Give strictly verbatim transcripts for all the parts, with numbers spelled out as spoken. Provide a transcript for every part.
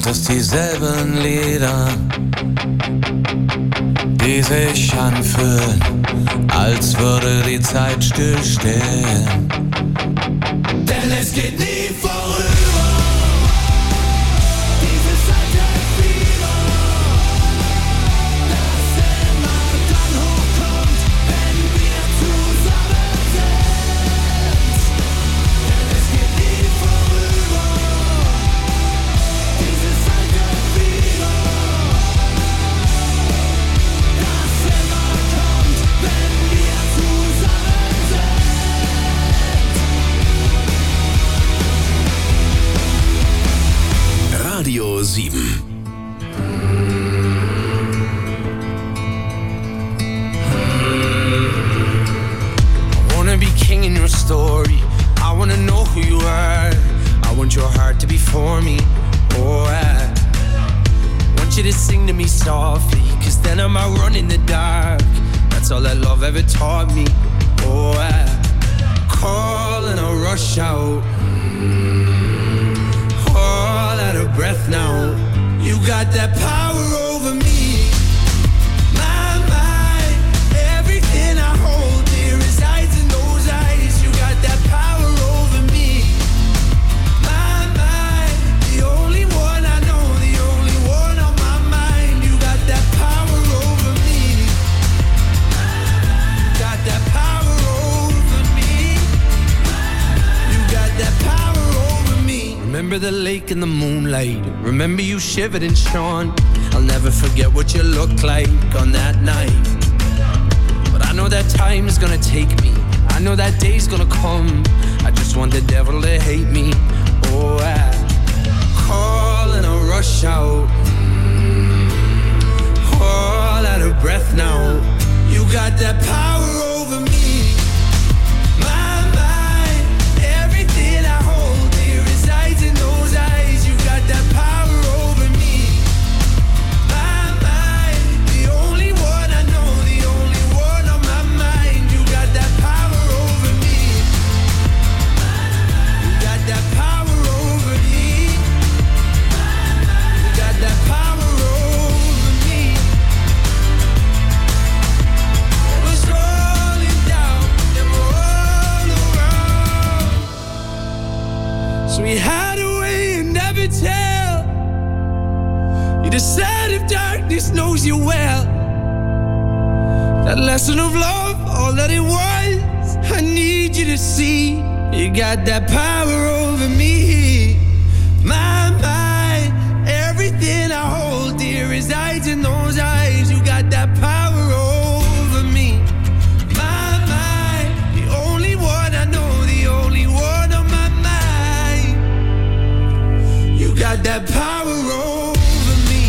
sind es dieselben Lieder, die sich anfühlen, als würde die Zeit stillstehen. Denn es geht nie vorüber, dieses alte Fieber, das immer dann hochkommt, wenn wir zusammen sind. Denn es geht nie vorüber, dieses alte Fieber, das immer kommt, wenn wir zusammen sind. Radio sieben. I wanna be king in your story. I wanna know who you are. I want your heart to be for me. Oh, I want you to sing to me softly, cause then I might run in the dark. That's all that love ever taught me. Oh, I call and I rush out, all out of breath now. You got that power over me. My mind, everything I hold dear resides in those eyes. You got that power over me. My mind, the only one I know, the only one on my mind. You got that power over me. You got that power over me. You got that power over me. Remember the lake in the moonlight. Remember you shivered and shone. I'll never forget what you looked like on that night. But I know that time is gonna take me. I know that day's gonna come. I just want the devil to hate me. Oh, I call and I rush out, all out of breath now. You got that power over me. My mind, everything I hold dear resides in those eyes. You got that power over me. My mind, the only one I know, the only one on my mind. You got that power over me. You got that power over me. You got that power over me. It was rolling down and all around. So we hide away and never tell. You decide if darkness knows you well. That lesson of love, all that it was, I need you to see. You got that power over me. My mind, everything I hold dear resides in those eyes. You got that power over me. My mind, the only one I know, the only one on my mind. You got that power over me.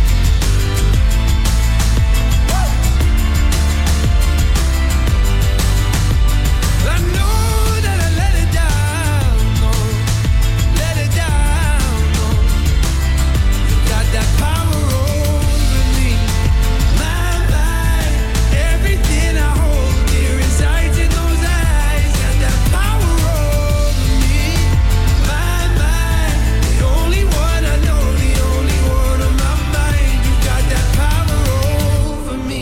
I know that I let it down, no, let it down, no. You got that power over me. My mind, everything I hold dear resides in those eyes. Got that power over me. My mind, the only one I know, the only one on my mind. You got that power over me.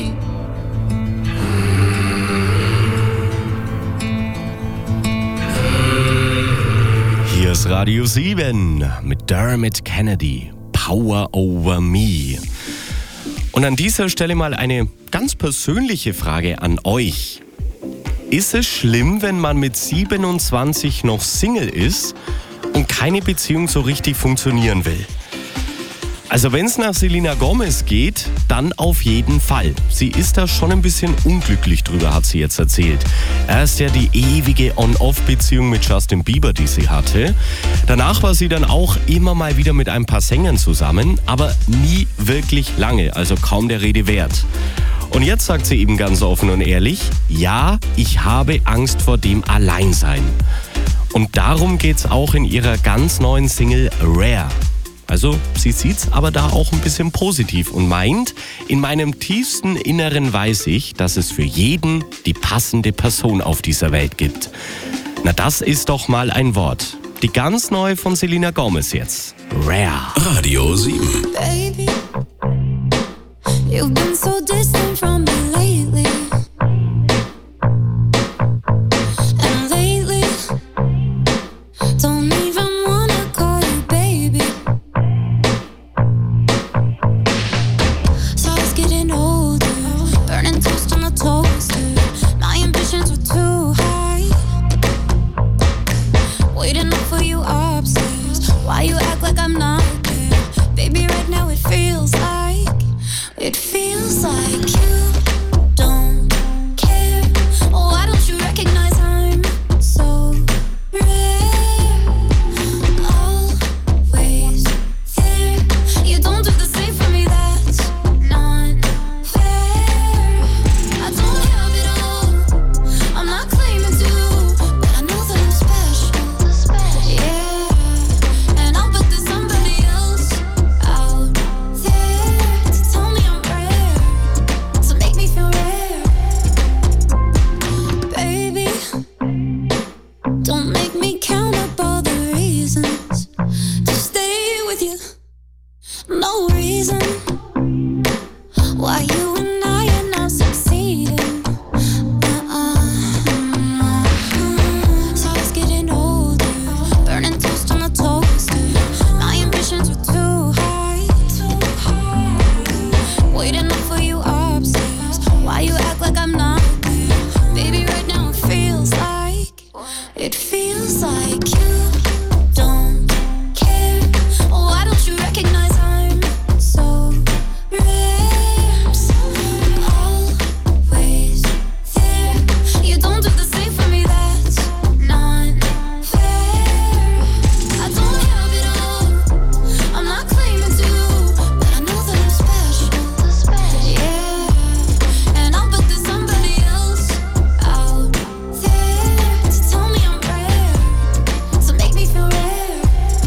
Hier ist Radio sieben mit Dermot Kennedy, Power Over Me. Und an dieser Stelle mal eine ganz persönliche Frage an euch. Ist es schlimm, wenn man mit siebenundzwanzig noch Single ist und keine Beziehung so richtig funktionieren will? Also wenn es nach Selena Gomez geht, dann auf jeden Fall. Sie ist da schon ein bisschen unglücklich drüber, hat sie jetzt erzählt. Erst ja die ewige On-Off-Beziehung mit Justin Bieber, die sie hatte. Danach war sie dann auch immer mal wieder mit ein paar Sängern zusammen, aber nie wirklich lange, also kaum der Rede wert. Und jetzt sagt sie eben ganz offen und ehrlich, ja, ich habe Angst vor dem Alleinsein. Und darum geht's auch in ihrer ganz neuen Single Rare. Also sie sieht's aber da auch ein bisschen positiv und meint, in meinem tiefsten Inneren weiß ich, dass es für jeden die passende Person auf dieser Welt gibt. Na, das ist doch mal ein Wort. Die ganz neue von Selena Gomez jetzt. Rare. Radio sieben. Baby, you've been so distant from me lately. And lately, don't even wanna call you baby. So I was getting older, burning toast on the toaster. My ambitions were too high, waiting up for you upstairs. Why you act like I'm not there? Baby, right now it feels like, it feels like you don't care. Why don't you recognize I'm so rare? Always there. You don't do the same for me, that's not fair. I don't have it all, I'm not claiming to, but I know that I'm special. Yeah, and I'll bet there's somebody else out there to tell me I'm rare, to make me feel rare. Baby, don't make me count up all the reasons to stay with you. No reason why you and I are not succeeding. Uh-uh. So I was getting older, burning toast on the toaster. My ambitions were too high, too high. Waiting up for you upstairs. Why you act like I'm not there? Baby, right now it feels like, it feels like you don't care. Why don't you recognize I'm so rare? Always there. You don't do the same for me, that's not fair. I don't have it all, I'm not claiming to, but I know that I'm special. Yeah, and I'll bet there's somebody else out there to tell me I'm rare, to make me feel rare.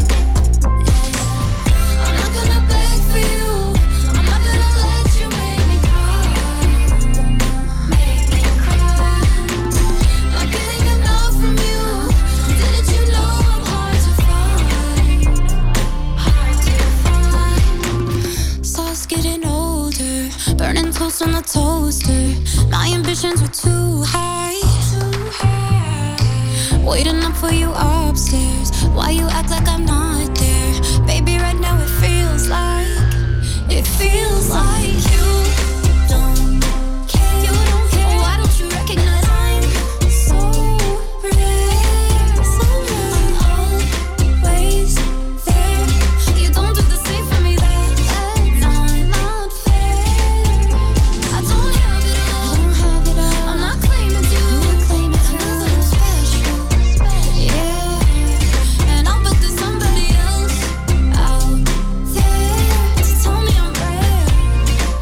I'm not gonna beg for you, I'm not gonna let you make me cry, make me cry. Not getting enough from you, didn't you know I'm hard to find, hard to find. So I was getting older, burning toast on the toaster. My ambitions were too high, too high. Waiting up for you upstairs. Why you act like I'm not there? Baby, right now it feels like, it feels like you don't care. You don't care. Why don't you recognize I'm so rare? So rare. Always there. You don't do the same for me, that's not, not fair. I don't have it all, I'm not claiming to, I know that I'm special. Yeah, and I'll bet there's somebody else out there to tell me I'm rare,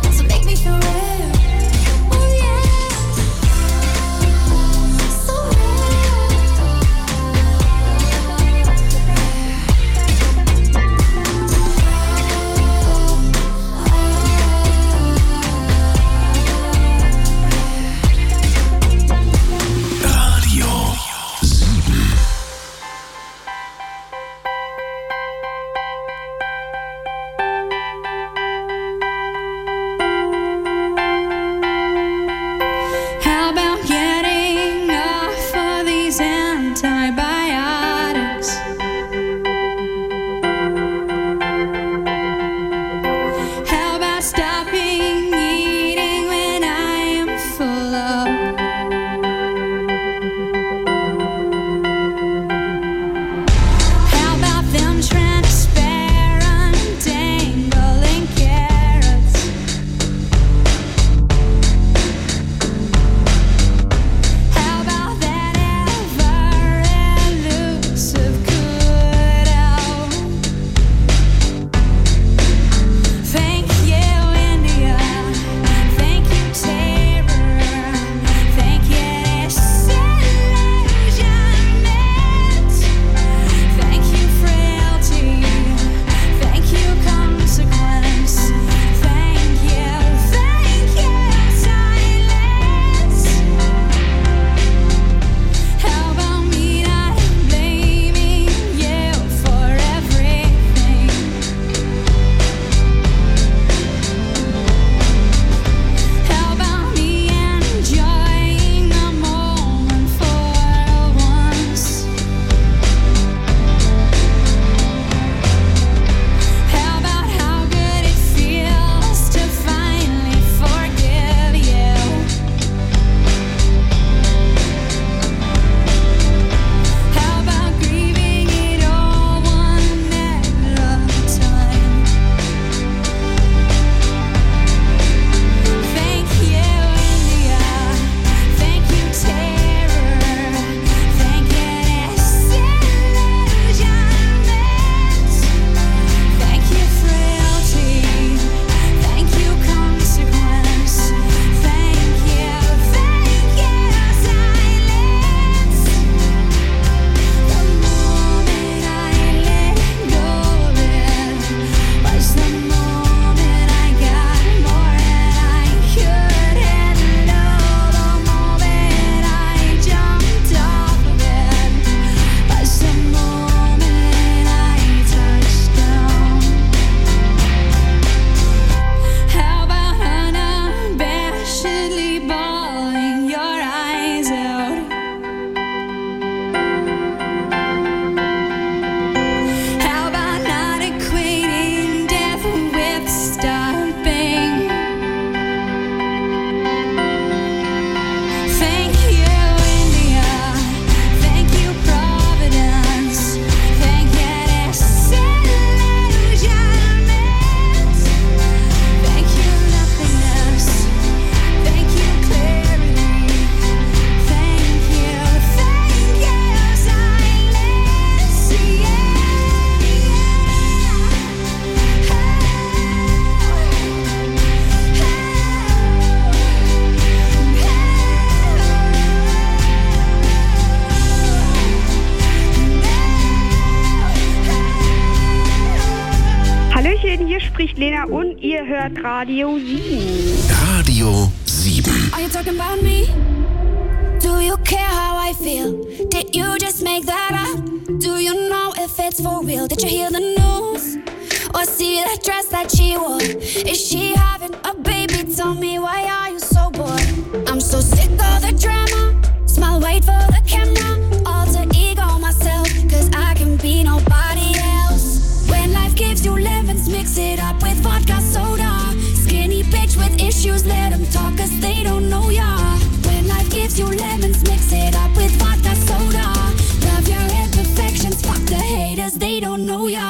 hört Radio sieben. Radio sieben. Are you talking about me? Do you care how I feel? Did you just make that up? Do you know if it's for real? Did you hear the news? Or see that dress that she wore? Is she having a baby? Tell me, why are you so bored? I'm so sick of the drama. Smile, wait for the camera. Alter ego myself, cause I can be nobody else. When life gives you lemons, mix it up with vodka soda. Skinny bitch with issues, let them talk cause they don't know ya. When life gives you lemons, mix it up with vodka soda. Love your imperfections, fuck the haters, they don't know ya.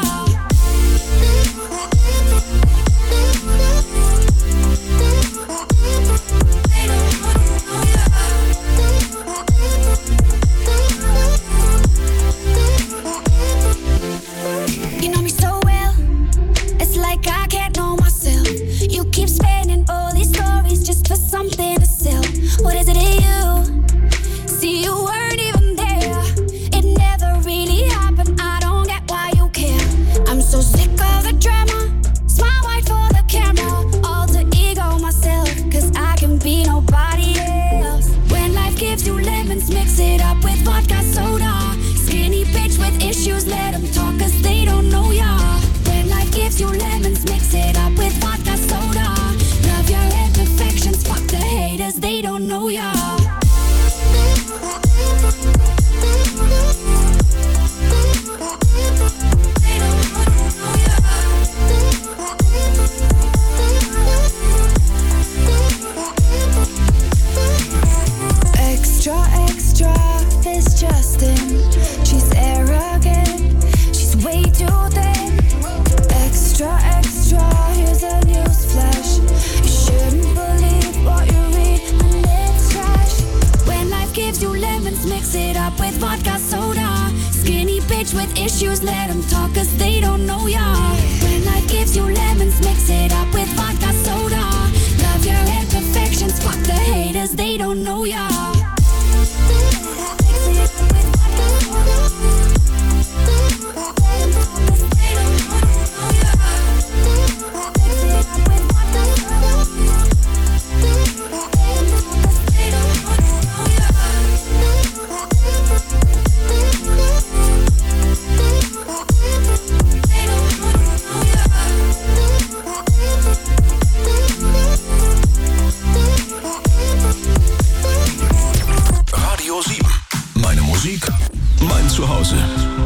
You know me so well, it's like I can't know myself. You keep spinning all these stories just for something to sell. What is it in you? See, you weren't even there. It never really happened, I don't get why you care. I'm so sick of the drama. Smile white for the camera. Alter ego myself, cause I can be nobody else. When life gives you lemons, mix it up with vodka soda. Skinny bitch with issues, let them talk cause they don't know ya. When life gives you lemons, mix it up with vodka soda. Love your imperfections, fuck the haters, they don't know ya. Extra, extra, this Justin. She's arrogant, she's way too thin. Extra, extra, here's a news flash. You shouldn't believe what you read, and it's trash. When life gives you lemons, mix it up with vodka soda. Skinny bitch with issues, let them talk cause they don't know ya. When life gives you lemons, mix it up with vodka soda. Love your imperfections, fuck the haters, they don't know ya. Radio sieben. Meine Musik, mein Zuhause.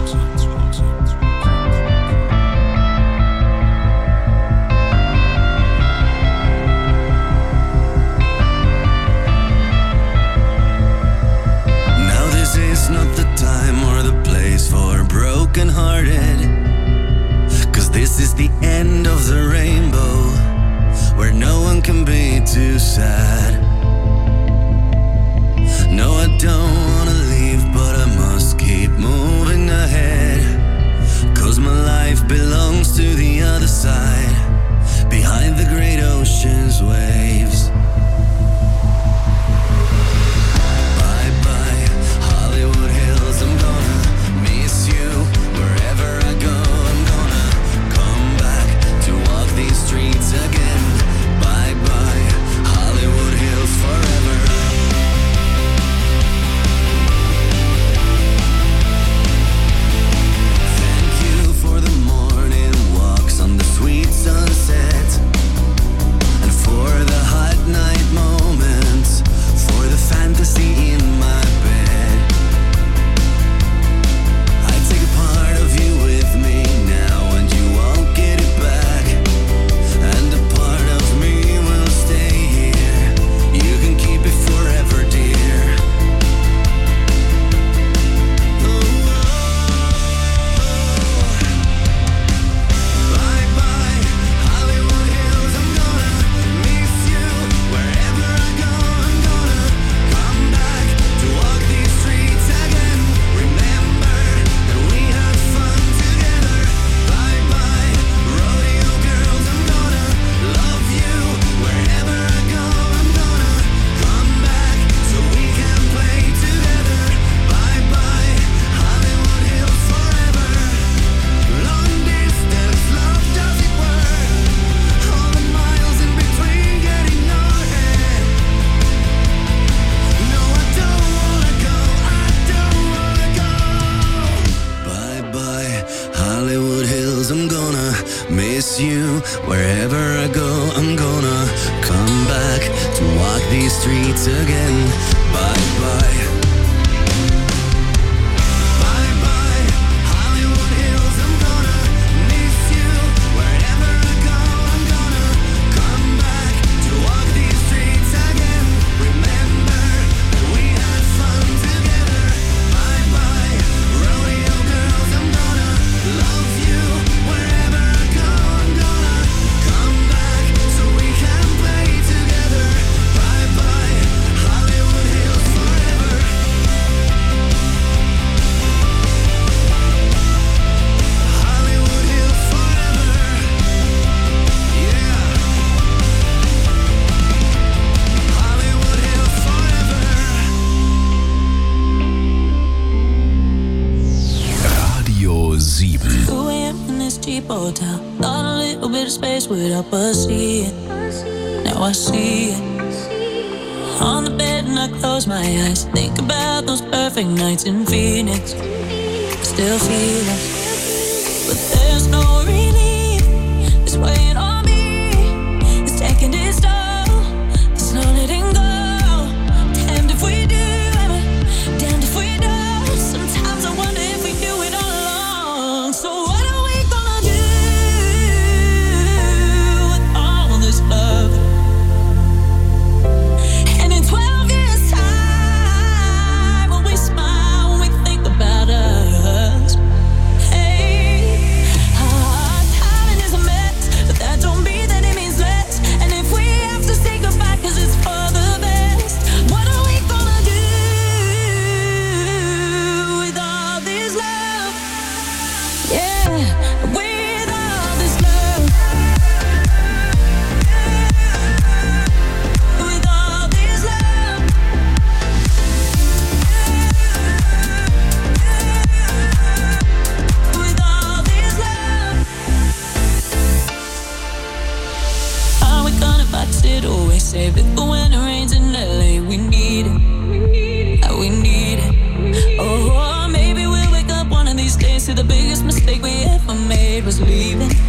Now this is not the time or the place for broken-hearted, cause this is the end of the rainbow, where no one can be too sad. No, I don't wanna leave, but I must keep moving ahead, cause my life belongs to the other side, behind the great ocean's waves. Bye bye, Hollywood Hills, I'm gonna miss you wherever I go. I'm gonna come back to walk these streets again. Bye bye, Hollywood Hills forever. Thank you for the morning walks on the sweet streets again. Bye bye. Bye bye, Hollywood Hills. I'm gonna miss you wherever I go. I'm gonna come back to walk these streets again. Remember that we had fun together. Bye bye, rodeo girls. I'm gonna love you wherever I go. I'm gonna come back so we can play together. Bye bye, Hollywood Hills forever. Hollywood Hills forever. Yeah. Hollywood Hills forever. Radio sieben. two a.m. in this cheap hotel. Thought a little bit of space would help us see it. Now I see it. On the bed and I close my eyes. Think about those perfect nights in Phoenix. Still feel it. But there's no relief. It's weighing on me. It's taking its toll. There's no letting go. Damned if we do, damned if we don't. Sometimes I wonder if we do it all along. So what are we gonna do with all this love? And in twelve years' time, when we smile, when we think about us, hey, our timing is a mess, but that don't mean that it means less. And if we have to say goodbye 'cause it's for the best, what are we gonna do with all this love? Yeah, with all this love. With all this love. With all this love. Are we gonna box it away? Save it for when it rains in L A. We need it. Uh, We need it. Oh, maybe we'll wake up one of these days to the biggest mistake we ever made was leaving.